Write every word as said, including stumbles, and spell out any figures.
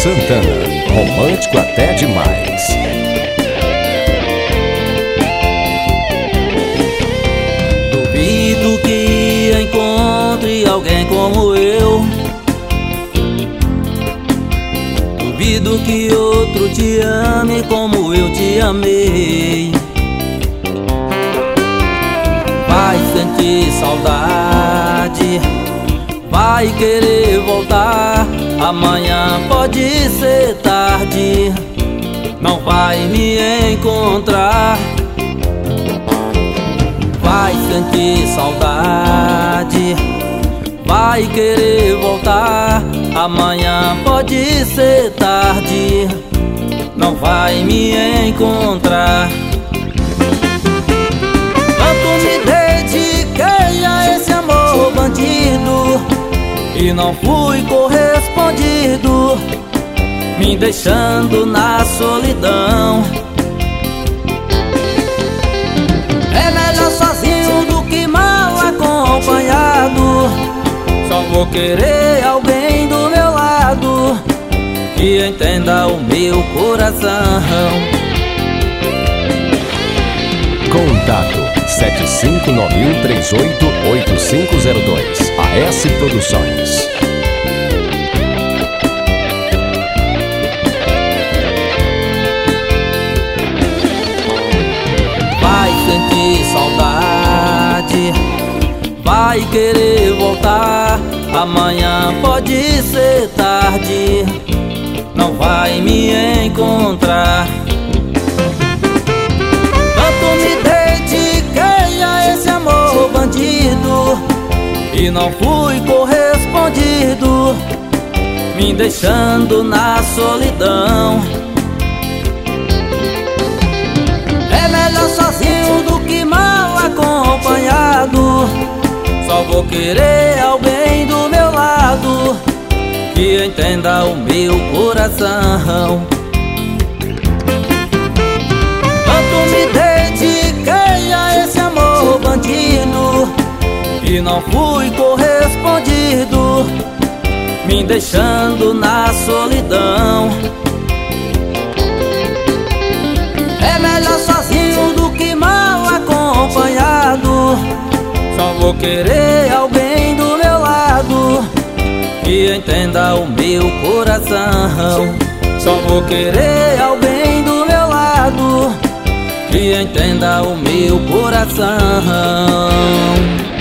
Santana, romântico até demais. Duvido que encontre alguém como eu. Duvido que outro te ame como eu te amei. Vai sentir saudade, vai querer voltar. Amanhã pode ser tarde, não vai me encontrar. Vai sentir saudade, vai querer voltar. Amanhã pode ser tarde, não vai me encontrar. Tanto me dediquei a esse amor bandido e não fui correspondido, me deixando na solidão. É melhor sozinho do que mal acompanhado. Só vou querer alguém do meu lado que entenda o meu coração. Contato sete cinco nove um três oito oito cinco zero dois. A S Produções. Vai sentir saudade, vai querer voltar. Amanhã pode ser tarde, não vai me encontrar. Tanto me dediquei a esse amor bandido e não fui correspondido, me deixando na solidão. É melhor sozinho do que mal acompanhado. Só vou querer alguém do meu lado que entenda o meu coração. Tanto me dediquei a esse amor bandido e não fui correspondido, me deixando na solidão. É melhor sozinho do que mal acompanhado. Só vou querer alguém do meu lado que entenda o meu coração. Só vou querer alguém do meu lado que entenda o meu coração.